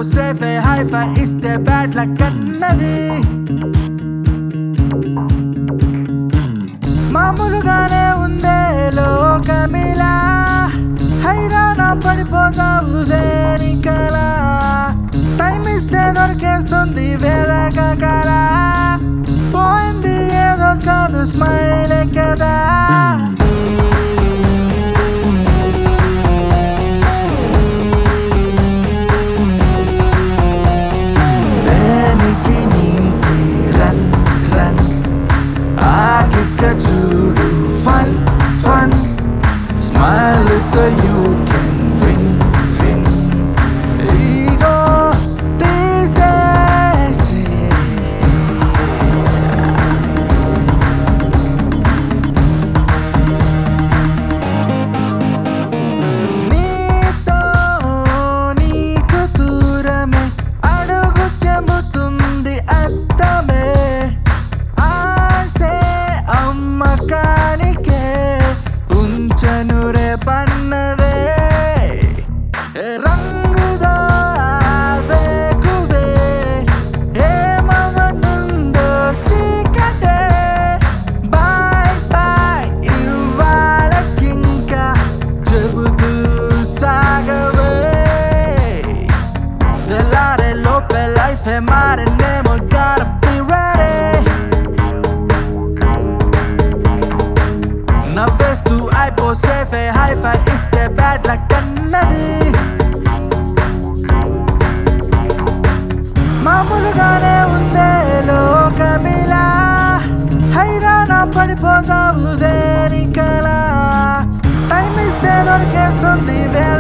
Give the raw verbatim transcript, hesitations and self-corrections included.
సేఫే high five ఇస్తే bad luck అన్నది. మామూలుగానే ఉందే లోకమిలా, హైరాణ పడిపోతావు దేనికలా. టైం ఇస్తే దొరికేస్తుంది వెదకగల, పోయింది ఏదో కాదు స్మైలే కదా. చూడు ఫన్ ఫన్ స్మైల్ తో you can win win. Ego తీసేసి నీతో నీకు దూరమే అడుగు చెబుతుంది అర్థమే. అమ్మకానికే ఉంచను రే పన్నదే, రంగుదో వేకువే ఏమవనుందో చీకటే. బాయ్ బాయ్ ఇవాళకింకా చెబుతూ సాగవే. తెల్లారే లోపే లైఫే మారినేమో, gotta be ready. నవ్వేస్తూ అయిపో సేఫే హైఫై ఇస్తే బ్యాడ్ లక్ అన్నది. మామూలుగానే ఉందే లోకమిలా, హైరాణ పడిపోతావు దేనికలా. టైం ఇస్తే దొరికేస్తుంది